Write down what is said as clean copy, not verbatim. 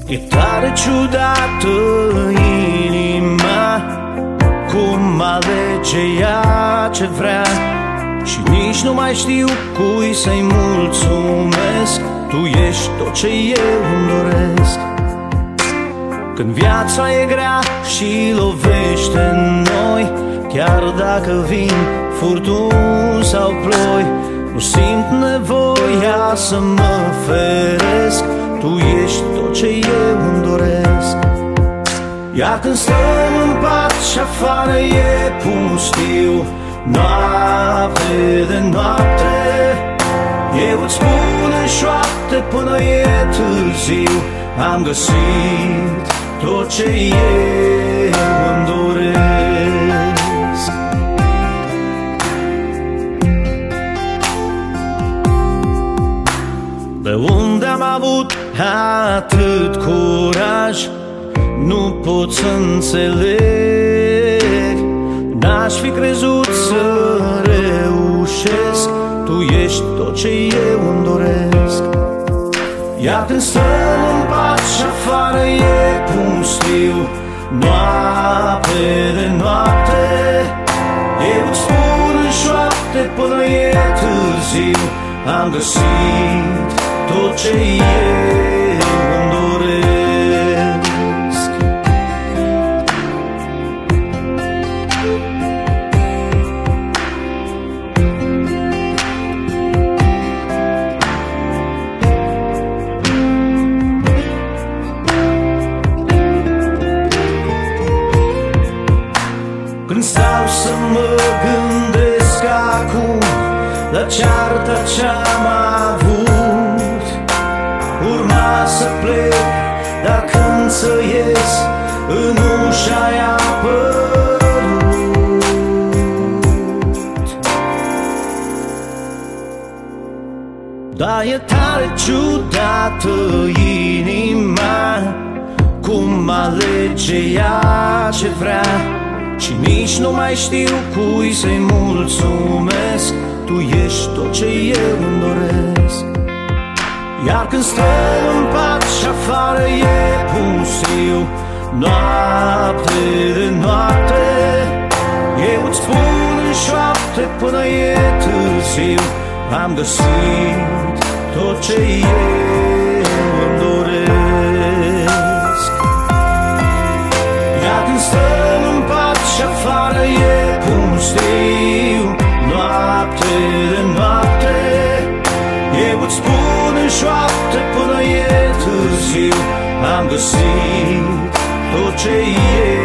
E tare ciudată inima, cum alege ea ce vrea, și nici nu mai știu cui să-i mulțumesc. Tu ești tot ce eu îmi doresc. Când viața e grea și lovește în noi, chiar dacă vin furtuni sau ploi, nu simt nevoia să mă feresc. Tu ești tot ce eu îmi doresc. Iar când stăm în pat și afară e pustiu, noapte de noapte, eu îți spun în șoapte până e târziu, am găsit tot ce eu îmi doresc. De unde am avut atât curaj, nu pot să înțeleg. N-aș fi crezut să reușesc. Tu ești tot ce eu îmi doresc. Iar când stăm în pat și afară e pustiu, noapte de noapte, eu îți spun în șoapte până e târziu, am găsit tot ce eu îmi doresc. Când stau să mă gândesc acum la cearta ce-am avut, urma să plec, dar când să ies, în ușa i-a apărut. Dar e tare ciudată inima, cum alege ea ce vrea, și nici nu mai știu cui să-i mulțumesc. Tu ești tot ce eu îmi doresc. Iar când stăm în pat și afară e pustiu, noapte de noapte, eu îți spun în șoapte până e târziu, am găsit tot ce eu îmi doresc. Iar când stăm în pat și afară e pustiu, noapte de noapte, eu îți spun în șoapte până e târziu, am găsit tot ce e